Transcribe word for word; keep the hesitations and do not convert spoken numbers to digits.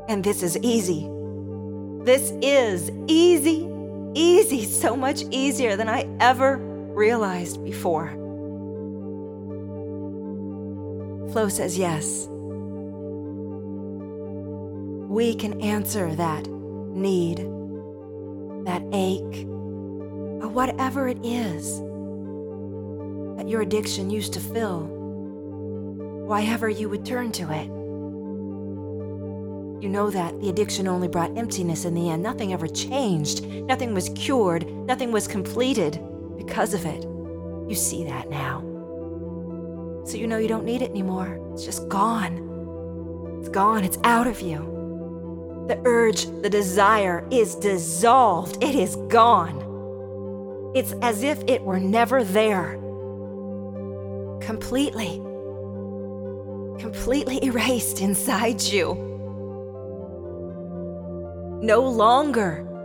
And this is easy. This is easy, easy, so much easier than I ever realized before. Flo says yes. We can answer that need, that ache, or whatever it is that your addiction used to fill, why ever you would turn to it. You know that the addiction only brought emptiness in the end. Nothing ever changed. Nothing was cured. Nothing was completed because of it. You see that now. So you know you don't need it anymore. It's just gone. It's gone. It's out of you. The urge, the desire is dissolved. It is gone. It's as if it were never there. Completely. Completely erased inside you. No longer